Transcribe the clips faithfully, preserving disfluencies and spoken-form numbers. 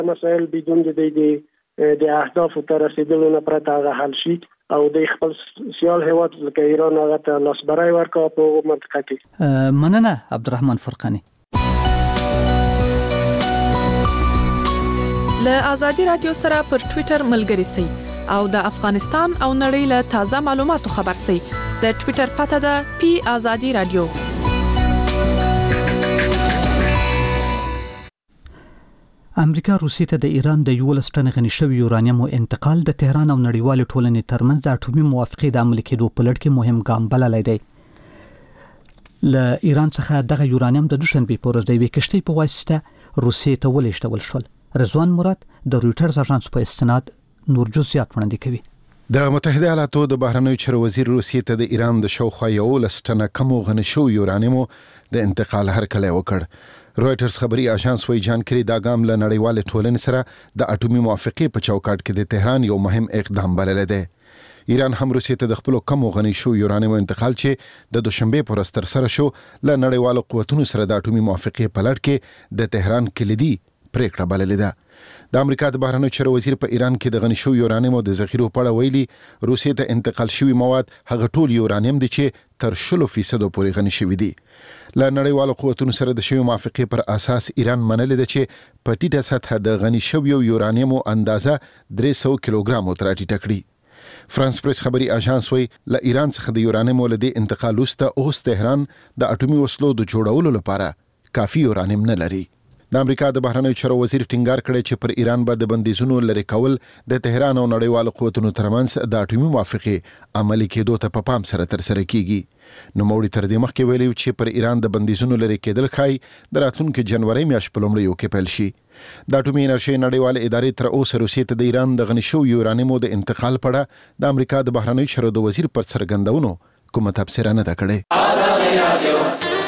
مسائل بدون د دې د اهدافو ته رسیدلو نه پرته هغه حل شي او د خپل سیال هیواد لکه ایران هغه ته لاسبرای ورکړي په منطقه کې. مننه عبدالرحمن فرقانی. له ازادي رادیو سره پر ټوئیټر ملګري سئ او د افغانستان او نړۍ له تازه معلوماتو خبر سئ. د ټوئیټر پته ده پی ازادي رادیو. امریکا روسیې ته د ایران د یولس ټن غني شوی یورانیم انتقال د تهران او نړیوال ټولنې ترمنځ د اټومي موافقې د عملي کېدو په لړ کې مهم ګام بللی دی. له ایران څخه دغه یورانیم د دوشنبې په ورځ د یوې کشتۍ په واسطه روسیې ته ولېږدول شول. رضوان مراد د رویټرز اژانس په استناد نور جزئیات وړاندې کوي. د متحده ایالاتو د بهرنیو چارو وزیر روسیې ته د ایران د شاوخوا یولس ټنه کمو غني شویو یورانیمو د انتقال هرکلی وکړ. رویټرز خبري اژانس وايي جانکري دا ګام له نړیوال ټولنې سره د اټومي موافقې په چوکاټ کې د تهران یو مهم اقدام بللی دی. ایران هم روسیې ته د خپل کمو غني شو یورانیم انتقال چې د دوشنبه پر ورځ تر سره شو له نړیوال قوتونو سره د اټومي موافقې په لړ کې د تهران کلیدي پریکړه بللې ده. د امریکا د بهرنیو چارو وزیر په ایران کې د غني شو یورانیم او د ذخیرو په اړه ویلي روسیې ته انتقال شوی مواد هغه ټول یورانیم دي چې تر شل فیصد پورې غني شوی دي. له نړیوالو قوتونو سره د شوی موافقې پر اساس ایران منلې ده چې په ټیټه سطح د غني شوی یورانیم اندازه درې سوه کیلوګرام تر ټیټه کړي. فرانس پریس خبري اژانس وايي له ایران څخه د یورانیم ولدي انتقال وسته اوس تهران د اټومي وسلو د جوړولو لپاره کافي یورانیم نه لري. د امریکا د بهرنیو چارو وزیر ټینګار کړی چې پر ایران باندې بندیزونو لري کول د تهران او نړیوالو قوتونو ترمنځ د اټومي موافقې عملي کېدو ته په پام سره تر سره کیږي. نو موري تر دې مخکې ویلي چې پر ایران د بندیزونو لري کېدل خای د راتلونکي جنوري میاشتې په لومړیو کې پیل شي. د اټومي انرژي نړیوال ادارې تر اوسه روسیې ته د ایران د غني شو یورانیمو د انتقال په اړه د امریکا د بهرنیو چارو د وزیر پر څرګندونو کومه تبصره نه ده کړې.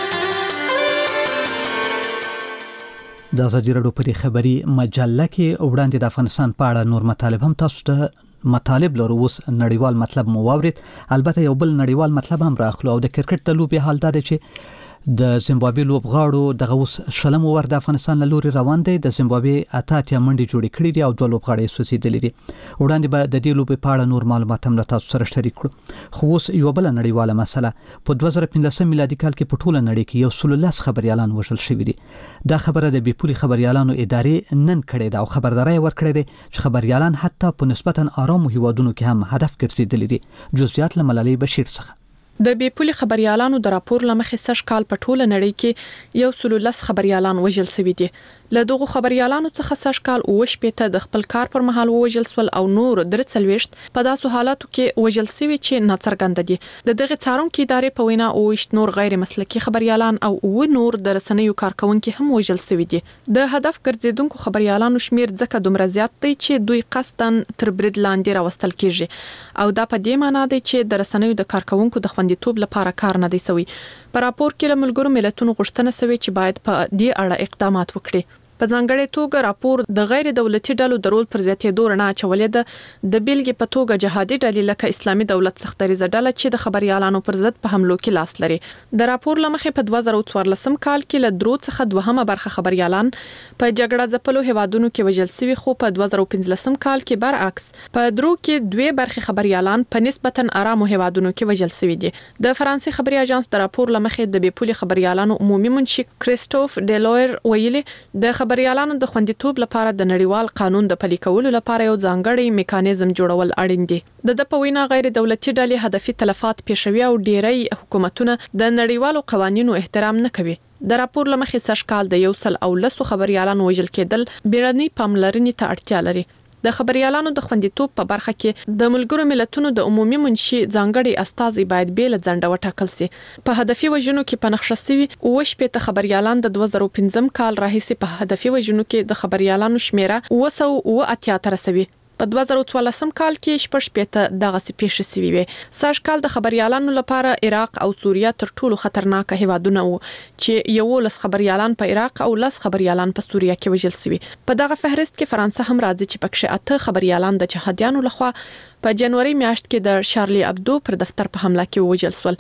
د ازادي راډیو په خبري مجله کې وړاندې د افغانستان په اړه نور مطالب هم تاسو ته مطالب لرو. اوس نړیوال مطلب مو واورید. البته یو بل نړیوال مطلب هم راخلو او د کرکټ د لوبي حال دا دی چې د زیمبابوې لوبغاړو دغه اوس شلم ور د افغانستان له لوري روان دی. د زیمبابوې اتاتیا منډي جوړې کړې دي او دوه لوبغاړي سوسیدلې دي. وړاندې به د دې لوبي په اړه نور معلومات هم تاسو سره شریک کړو. خو اوس یو بل نړیواله مسله په دوه زره پنځلس میلادي کال کې په ټوله نړۍ کې یو سل لس خبريالان وژل شوي دي. دا خبره د بیپوري خبريالانو ادارې نن کړې ده او خبرداري ورکړې ده چې خبريالان حتی په نسبتا آرامو هیوادونو کې هم هدف ګرځېدلي دي. جزئیات له ملالۍ بشیر څخه. د بیپولي خبريالانو د راپور لمخې سږ کال په ټوله نړۍ کې یو سل لس خبريالان وژل شوي دي. له دغه خبريالانو څخه سږ کال اوه شپېته د خپل کار پر مهال وژل شول او نور درې څلوېښت په داسو حالاتو کې وژل شوي چې ناڅرګند دي. د دغه څارونکو ادارې په وینا اوه ویشت نور غیر مسلکي خبريالان او اوه نور د رسنیو کارکونکو هم وژل شوي دي. د هدف ګرځیدونکو خبريالانو شمیر ځکه دومره زیات دی چې دوی قصدن تر برید لاندې راوستل کیږي او دا په دې معنی دی چې د رسنیو د کارکونکو د خوندیتوب لپاره کار نه دی شوی. په راپور کې له ملګرو ملتونو غوښتنه شوې چې باید په دې اړه اقدامات وکړي. په ځانګړې توګه راپور د غیر دولتي ډلو د رول پر زیاتېدو رڼا اچولې ده. د بیلګې په توګه جهادي ډلې لکه اسلامي دولت سختریزه ډله چې د خبريالانو پر ضد په حملو کې لاس لري. د راپور لمخې په دوه زره څوارلسم کال کې له درو څخه دوهمه برخه خبريالان په جګړه ځپلو هیوادونو کې وژل شوي، خو په دوه زره پنځلسم کال کې برعکس په درو کې دوه برخه خبريالان په نسبتا آرامو هیوادونو کې وژل شوي دي. د فرانسې خبري اژانس د راپور لمخې د بیپولي خبريالانو عمومي منشي کریستوف ډیلویر ویلي د خبريالانو د خوندیتوب لپاره د نړیوال قانون د پلي کولو لپاره یو ځانګړی میکانیزم جوړول اړین دي. د د پوینا غیر دولتي ډلې هدفي تلفات پیښوي او ډیری حکومتونه د نړیوالو قوانینو احترام نه کوي. د راپور لمخې سږ کال د یو سل او لسو خبريالانو وژل کېدل بیړنۍ پاملرنې ته اړتیا لري. د خبريالانو د خوندیتوب په برخه کې د ملګرو ملتونو د عمومي منشي ځانګړي استازي باید بیل ځنډه وټاکل شي. په هدفي وژنو کې په نقشه شوي اوه شپېته خبريالان د دوه زره پنځم کال راهیسې په هدفي وژنو کې د خبريالانو شمیره اوه سوه اوه اتیا ته رسوي. په دوه زره څوارلسم کال کې شپږ شپېته دغه پیښې شوي وي. سږ کال د خبريالانو لپاره عراق او سوریه تر ټولو خطرناک هیوادونه وو چې یولس خبريالان په عراق او لس خبريالان په سوریه کې وژل شوي. په دغه فهرست کې فرانسه هم راځي چې پکې اته خبريالان د جهادیانو لخوا په جنوري میاشت کې د شارلی ابدو پر دفتر په حمله کې وژل شول.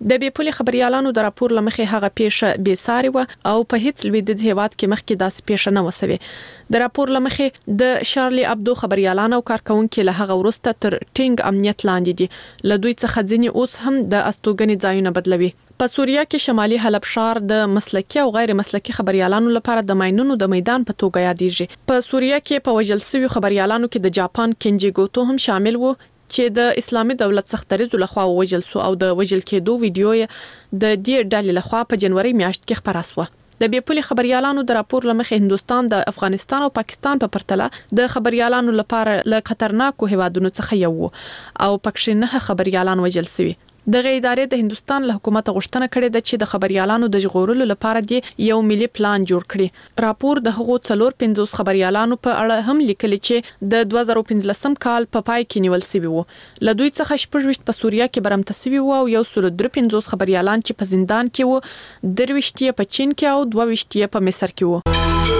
د بې پولي خبريالانو د راپور لمخې هغه پیښه بې ساري و او په هیڅ لویدیځ هیواد کې مخکې داسې پیښه نه وسوي. د راپور لمخې د شارلی ابدو خبريالانو او کارکونکو له هغه وروسته تر ټینګ امنیت لاندې دي. له دوی څخه ځینې اوس هم د استوګنې ځایونه بدلوي. په سوریه کې شمالي حلب ښار د مسلکي او غیر مسلکي خبريالانو لپاره د ماينونو د میدان په توګه یادېږي. په سوریه کې په وژل شوی خبريالانو کې د جاپان کینجی ګوتو هم شامل وو چې د اسلامي دولت سختریزو لخوا وژل سو او د وژل کېدو ویډیو د دې ډلې لخوا په جنوري میاشت کې خبره شوه. د بې پولي خبريالانو د راپور لمخې هندستان د افغانستان او پاکستان په پرتله د خبريالانو لپاره له خطرناکو هیوادونو څخه یو او پکښې نه خبريالان وژل شوي. د ادارې د هندستان له حکومت غوښتنه کړې ده چې د خبريالانو د ژغورلو لپاره د یو ملي پلان جوړ کړي. راپور د هغو څلور پنځوس خبريالانو په اړه هم لیکلي چې د دوه زره پنځلسم کال په پای کې نیول شوی وو. له دوی څخه شپږ په سوریه کې برمته شوی وو او یو سل درې پنځوس خبريالان چې په زندان کې وو، درويشتي په چین کې او دوه ویشتي په مصر کې وو.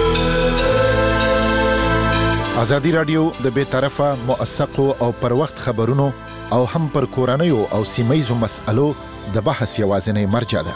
ازادي رادیو د بې طرفه موثقو او پر وخت خبرونو او هم پر کورنیو او سیمایزو مسألو د بحث یوازینی مرجع ده.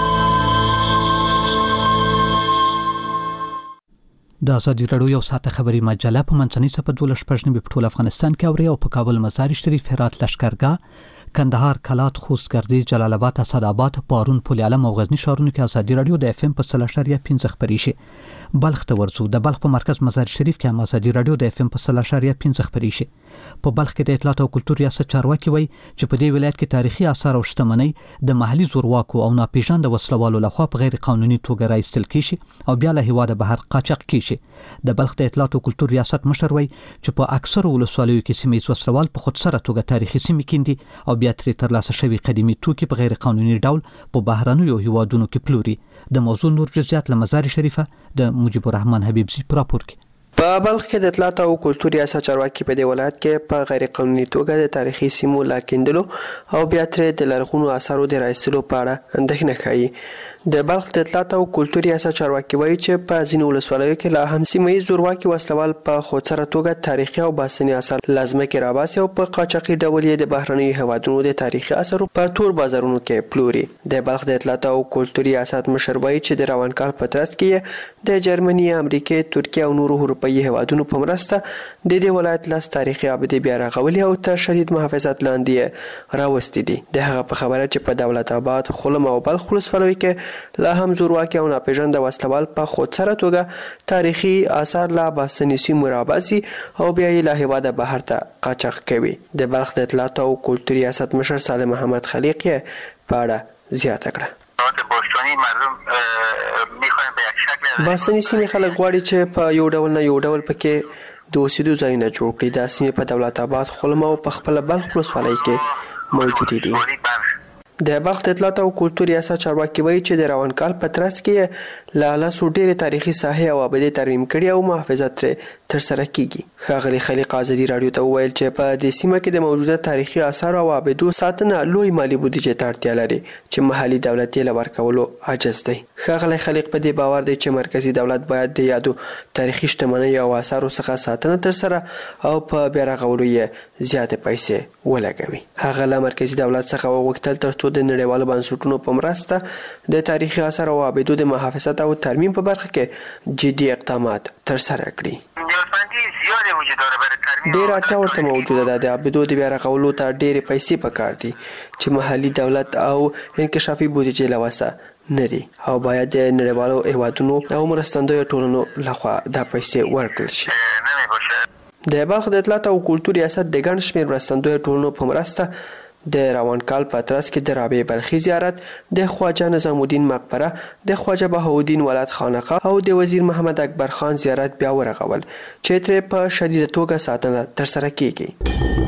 د ازادي رادیو یو ساعت خبري مجله په منځنۍ صفه دولس پښنی په ټول افغانستان کې اوري او په کابل مزار شریف هرات لشکرګاه کندهار کلات خوست ګردی جلال آباد اسداباد پارون پل علم او غزنی ښارونو کې ازادي رادیو د اف ام په صفر اشاریه پنځه خبري شي. بلخ ته ورځو د بلخ په مرکز مزار شریف کې هم ازادي رادیو د اف ام په صفر اشاریه پنځه خبري شي. په بلخ کې د اطلاعات او کلتور ریاست چارواکي وایي چې په دې ولایت کې تاریخي آثار او شتمنۍ د محلي زورواکو او ناپېژاند وسلوالو لخوا په غیر قانوني توګه راایستل کیږي او بیا له هیواده بهر قاچاق کیږي. د بلخ د اطلاعات او کلتور ریاست مشر وایي چې په اکثر ولسوالیو کې سیمې وسلوال په خود سره توګه تاریخي سیمې کیندي او بیا ترې ترلاسه شوی قدیمي توکي په غیر قانوني ډول په بهرنیو هیوادونو کې پلوري. د موضوع نور جزئیات له مزار شریفه د مجيب الرحمن حبیبزي راپور کې. په بلخ کې د اطلاعات او کلتور ریاست چارواکي په دې ولایت کې په غیر قانوني توګه د تاریخي سیمو لاکیندلو او بیا ترې د لرغونو آثارو د راایستلو په اړه اندېښنه ښیي. د بلخ د اطلاعات او کلتور ریاست چارواکي وایي چې په ځینو ولسوالیو کې لا هم سیمه‌ییز زورواکي وسلوال په خودسره توګه تاریخي او باستني آثار لازمه کې راباسي او په قاچاقي ډول یې د بهرنیو هیوادونو د تاریخي آثارو په تور بازارونو کې پلوري. د بلخ د اطلاعات او کلتور ریاست مشر وایي چې د روان کال په ترڅ کې د جرمني، امریکا، ترکیه او نورو اروپایي هیوادونو په مرسته د دې ولایت لاس تاریخي ابدي بیا رغولي او تر شدید محافظت لاندې راوستي دي. د هغه په خبره چې په دولت آباد، خلم او بلخ ولسوالیو کې لا هم زورواکي او ناپېژانده وسلوال په خودسره توګه تاریخي آثار لا باسني سیمو راباسي او بیا یې له هیواده بهر ته قاچاق کوي. د بلخ د اطلاعات او کلتور ریاست مشر سالم محمد خلیق یې په اړه زیاته کړه. باستني سیمې خلک غواړي چې په یو ډول نه یو ډول پکې د اوسېدو ځایونه جوړ کړي. دا سیمې په دولت آباد، خلم او په خپله بلخ ولسوالۍ کې موجودې دي. د بلخ د اطلاعات او کلتور ریاست چارواکي وایي چې د روان کال په ترڅ کې له لسو ډېرې تاریخي ساحې او ابدې ترمیم کړي او محافظت ترې ترسره کیږي. ښاغلي خلیق ازادي راډیو ته وویل چې په دې سیمه کې د موجوده تاریخي آثارو او ابدو ساتنه لوی مالي بودیجې ته اړتیا لري چې محلي دولت یې له ورکولو عاجز دی. ښاغلی خلیق په دې باور دی چې مرکزي دولت باید د یادو تاریخي شتمنۍ او آثارو څخه ساتنه ترسره او په بیا رغولو یې زیاتې پیسې ولګوي. هغه له مرکزي دولت څخه وغوښتل تر څو د نړیوالو بنسټونو په مرسته د تاریخي آثار او ابدو د محافظت او ترمیم په برخه کې جدي اقدامات ترسره کړي. ډېر اړتیا ورته موجوده ده. د ابدو د بیا رغولو ته ډېرې پیسې پکار دي چې محلي دولت او انکشافي بودیجې له وسه نه دي او باید د نړیوالو هیوادونو او مرستندویو ټولنو لخوا دا پیسې ورکړل شي. د بلخ د اطلاعات او کلتور ریاست د ګڼ شمېر مرستندویو ټولنو په مرسته د روان کال په ترڅ کې د رابعې بلخي زیارت، د خواجه نظام الدین مقبره، د خواجه بهاءالدین ولد خانقاه او د وزیر محمد اکبر خان زیارت بیا ورغول چې ترې په شدیده توګه ساتنه ترسره کیږي.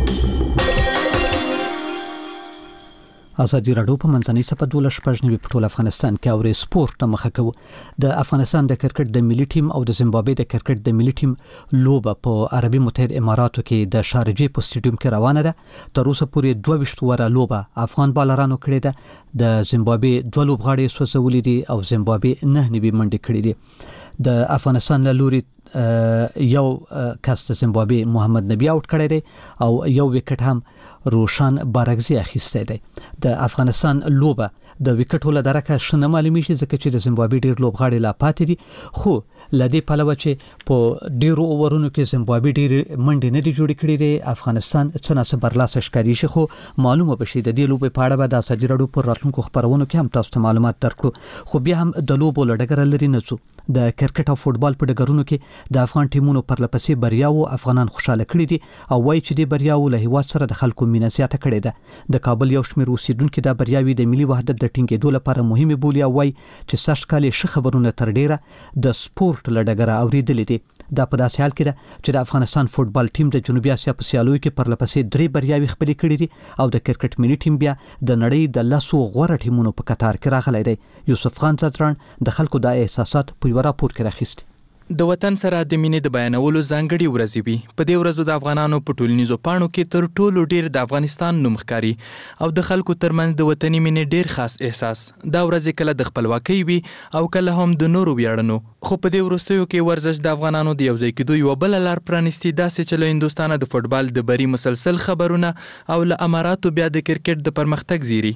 ازادي راډیو په منځنۍ صفه دولس پښنی په ټول افغانستان کې اوري سپورت مخه کوي. د افغانستان د کرکټ د ملي ټیم او د زیمبابوې د کرکټ د ملي ټیم لوبه په عربي متحده اماراتو کې د شارجې په سټیډیوم کې روانه ده. تر اوسه پورې دوه ویشت وره لوبه افغان بالرانو کړې ده. د زیمبابوې دوه لوبغاړي سوځولې دي او زیمبابوې نه نوي منډې کړې دي. د افغانستان له لوري یو کس د زیمبابوې محمد نبی آوټ کړی دی او یو وکټ هم روشان بارګزي اخیسته دی. د افغانستان لوبه د وکټو له درکه شنه معلومي شي ځکه چې د زیمبابوې ډیر لوبغاړي لا پاتې دي، خو لدې پلوه چې په ډیرو اوورونو کې زیمبابوې ډیر منډې نه دي جوړې کړې دي، افغانستان څه نه برلاسه ښکاري شي. خو معلومه بشي د دې لوبې په اړه به د ازادي راډیو پر راتلونکو خبرونو کې هم تاسو ته معلومات درکړو. خو بیا هم د لوبو له ډګره لري نه څو د کرکټ او فوتبال په ډګرونو کې د افغان ټیمونو پر لپسې بریاو افغانان خوشاله کړي دي او وایي چې د بریاو له هیواد سره د خلکو مینه زیاته کړې ده. د کابل یو شمېر اوسیدونکو د بریاوي د ملي وحدت د ټینګېدو لپاره مهمه بولي او وایي چې سږ کال ښه خبرونه تر ډیره د سپورت له ډګره اوریدلې دي. دا په داسې حال کې ده چې د افغانستان فوتبال ټیم د جنوبي اسیا په سیالیو کې پر لپسې درې بریاوي خپلې کړې دي او د کرکټ ملي ټیم بیا د نړۍ د لسو غوره ټیمونو په قطار کې راغلی دی. یوسف خان زدران د خلکو د احساسات په یو راپور کې راخیست. د وطن سره د مینې د بیانولو ځانګړي ورځې وي. په دې ورځو د افغانانو په ټولنیزو پاڼو کې تر ټولو ډیر د افغانستان نوم ښکاري او د خلکو ترمنځ د وطني مینې ډیر خاص احساس. دا ورځې کله د خپلواکۍ وي او کله هم د نورو ویاړنو. خو په دې وروستیو کې ورزش د افغانانو د یوځای کېدو یوه بله لار پرانیستي، داسې چې له هندوستانه د فوټبال د بری مسلسل خبرونه او له اماراتو بیا د کرکټ د پرمختګ زیری.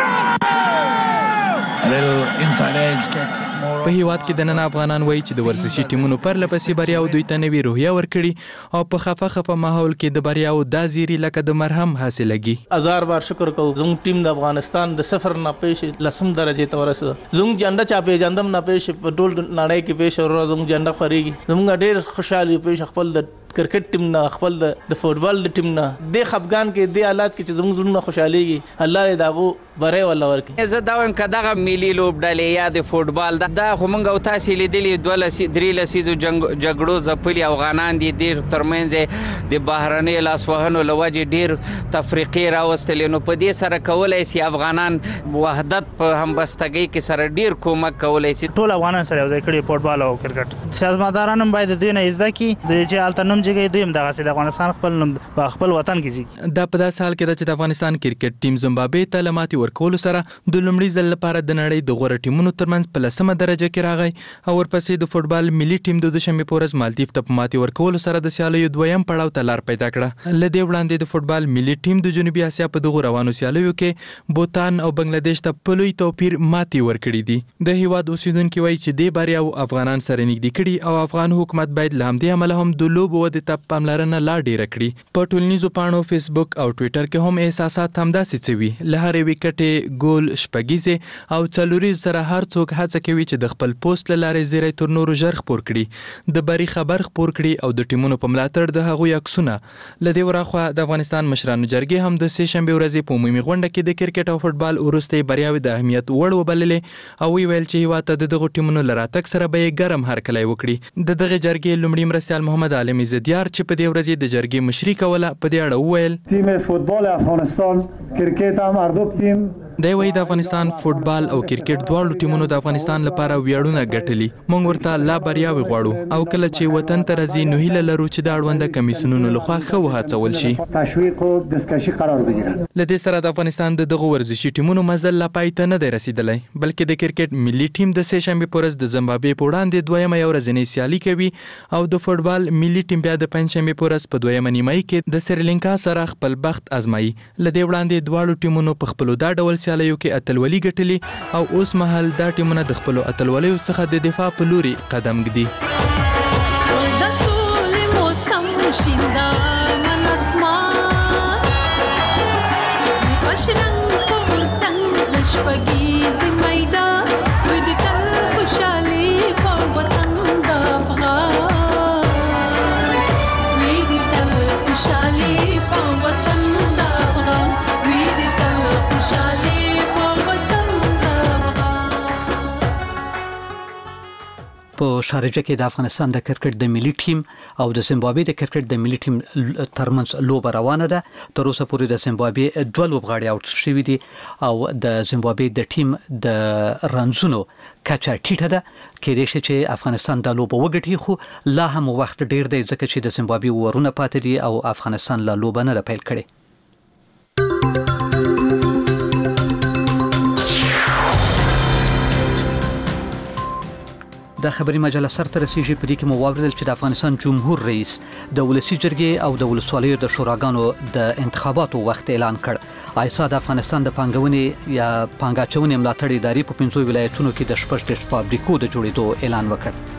په هیواد کې د نن افغانان وایي چې د ورزشي ټیمونو پر لپسې بریاو دوی ته نوې روحیه ورکړي او په خفه خفه ماحول کې د بریاو دا زیری لکه د مرهم حاصلېږي. هزار بار شکر کوو زموږ ټیم د افغانستان د صفر نه پیش لسم درجه ته ورسېده. زموږ جنډه چا پیژندم نه پیش په ټول نړۍ کې پیش ورو زموږ جنډه خوريږي. زموږ ډېر خوشحالي پیش خپل د کرکټ ټیم نه خپل د فوتبال ټیم نه د خفګان کې د حالات کې چې زموږ زړونه خوشحاليږي الله دې داغو بری ولا ورکړي. زه دا وایم کداغه ملي لوبډلې یا د فوتبال دا خو موږ او تاسو لیدلې دوه لسي درې لسیزو جګړو ځپلي افغانان دي ډېر ترمنځ د بهرنۍ لاسوهنو له وجې ډېر تفریقې راوستلې. نو په دې سره کولی شي افغانان وحدت په همبستګۍ کې سره ډېر کومک کولی شي. ټول افغانان سره یوځای کړي فوتبال او کرکټ. سیاستمداران هم باید د دې نه زده کړي د چې هلته نوم جګوي دوی هم دغسې د افغانستان خپل نوم په خپل وطن کې جګي. دا په داسې حال کې ده چې د افغانستان کرکټ ټیم زیمبابوې ته له ماتې ورکولو سره د لومړي ځل لپاره د نړۍ د غوره ټیمونو ترمنځ په لسمه درجه کې راغی او ورپسې د فوتبال ملي ټیم د دوشنبې په ورځ مالدیف ته په ماتې ورکولو سره د سیالیو دویم پړاو ته لار پیدا کړه. له دې وړاندې د فوتبال ملي ټیم د جنوبي اسیا په دغو روانو سیالیو کې بوتان او بنگلاديش ته په لوی توپیر ماتې ورکړي دي. د هیواد اوسیدونکي وایي چې دې بریاو افغانان سره نږدې کړي او افغان حکومت باید له همدې امله هم د لوبو ودې ته پاملرنه لا ډیره کړي. په ټولنیزو پاڼو فیسبوک او ټویټر کې هم احساسات همداسې څه وي. له هرې وکټې ګول شپږیزې او څلوریز سره هر څوک هڅه کوي چې د خپل پوسټ له لارې زیری تر نورو ژر خپور کړي، د بری خبر خپور کړي او د ټیمونو په ملاتړ د هغوی عکسونه. له دې وراخوا د افغانستان مشرانو جرګې هم د سې شنبې ورځې په عمومي غونډه کې د کرکټ او فوټبال وروستۍ بریاوې د اهمیت وړ وبللې او ویل چې هیواد ته د دغو ټیمونو له راتګ سره به یې ګرم هرکلی وکړي. د دغې جرګې لومړي مرستیال محمد عالم عزتیار چې په دې ورځې د جرګې مشري کوله په دې اړه وویل تیم فوتبال افغانستان کرکټ هم هر دو تیم دی وایي د افغانستان فوتبال او کرکټ دواړو ټیمونو د افغانستان لپاره ویاړونه ګټلي. موږ ورته لا بریاوې غواړو او کله چې وطن ته راځي نو هیله لرو چې د اړونده کمیسیونونو لخوا ښه وهڅول شي. تشویق او دستکشي قرار بگیرد. له دې سره د افغانستان د دغو ورزشي ټیمونو مزل لا پای ته نه دی رسیدلی، بلکې د کرکټ ملي ټیم د سې شنبې په ورځ د زیمبابوې په وړاندې دویمه یو ورځنۍ سیالي کوي او د فوټبال ملي ټیم بیا د پنجشنبې په ورځ په دویمه نیمایي کې د سریلانکا سره خپل بخت ازمایي. له دې وړاندې دواړو ټیمونو په خپلو دا ډول سیالیو کې اتلولي ګټلي او اوس مهال دا ټیمونه د خپلو اتلولیو څخه د دفاع په لوري قدم ږدي. په شارجه کې د افغانستان د کرکټ د ملي ټیم او د زیمبابوې د کرکټ د ملي ټیم ترمنځ لوبه روانه ده. تر اوسه پورې د زیمبابوې دوه لوبغاړي اوټ شوي دي او د زیمبابوې د ټیم د رنزونو کچه ټیټه ده. کېدای شي چې افغانستان دا لوبه وګټي، خو لا هم وخت ډیر دی ځکه چې د زیمبابوې ورونه پاتې دي او افغانستان لا لوبه نه ده پیل کړې. د خبري مجله سر ته رسیدي په دې کې مو واوریدل چې د افغانستان جمهور رئیس د ولسی جرګې او د ولسوالیو د شوراګانو د انتخاباتو وخت اعلان کړ. ایسا د افغانستان د پانګونې یا پانګاچونې ملاتړ ادارې په پنځو ولایتونو کې د شپږ فابریکو د جوړېدو اعلان وکړ.